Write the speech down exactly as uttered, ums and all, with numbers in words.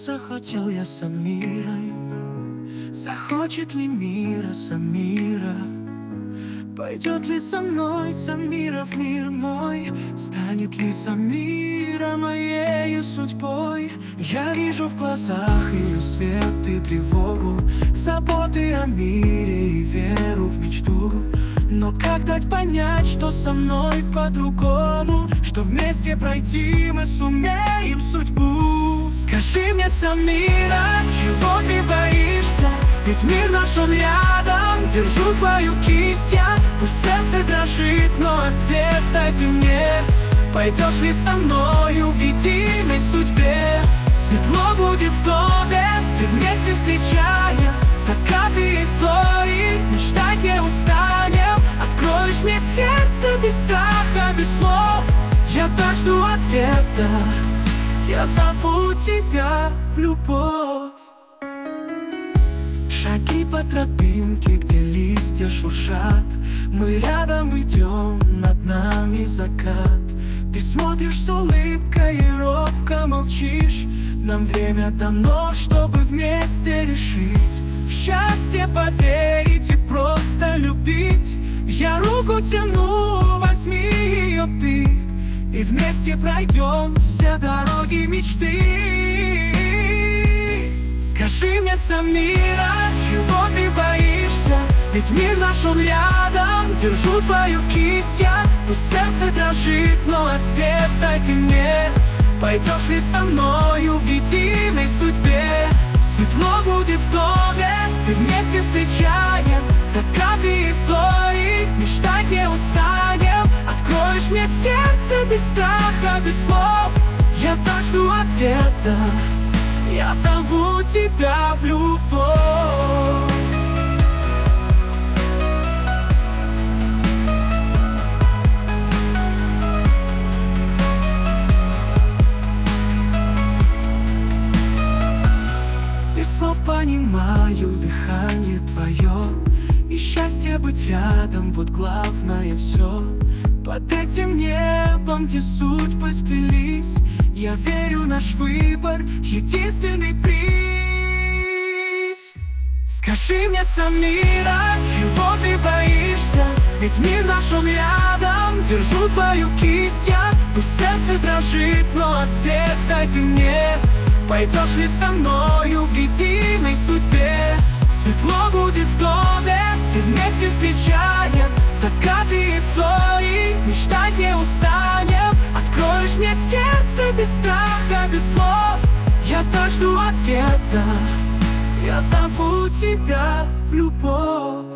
захотел я с Амирой. Захочет ли мира Самира? Пойдет ли со мной Самира в мир мой? Станет ли Самира моею судьбой? Я вижу в глазах ее свет и тревогу, заботы о мире и веру в мечту. Но как дать понять, что со мной по-другому, что вместе пройти мы сумеем судьбу? Скажи мне, Самира, чего ты боишься? Ведь мир наш, он рядом, держу твою кисть я. Пусть сердце дрожит, но ответ дай ты мне. Пойдешь ли со мною в единой судьбе? Светло будет в доме, где вместе встречаем закаты и зори, мечтать не устанем. Откроешь мне сердце без страха, без слов. Я так жду ответа, я зову тебя в любовь. Шаги по тропинке, где листья шуршат, мы рядом идем, над нами закат. Ты смотришь с улыбкой и робко молчишь. Нам время дано, чтобы вместе решить, в счастье поверить и просто любить. Я руку тяну, возьми ее ты, и вместе пройдем все дороги мечты. Скажи мне, Самира, чего ты боишься? Ведь мир наш, он рядом, держу твою кисть я. Пусть сердце дрожит, но ответ дай ты мне. Пойдешь ли со мною в единой судьбе? Светло будет в доме, где вместе встречаем закаты и зори, мечтать не устанем. Откроешь мне сердце без страха, без слов. Я так жду ответа, я зову тебя в любовь. Без слов понимаю дыхание твое, и счастье быть рядом, вот главное все. Под этим небом, где судьбы сплелись, я верю, наш выбор — единственный приз. Скажи мне, Самира, чего ты боишься? Ведь мир наш, он рядом, держу твою кисть я. Пусть сердце дрожит, но ответ дай ты мне. Пойдешь ли со мною в единой судьбе? Светло будет в доме, где вместе встречаем закаты и зори, мечтать не устанем. Откроешь мне сердце без страха, без слов. Я так жду ответа, я зову тебя в любовь.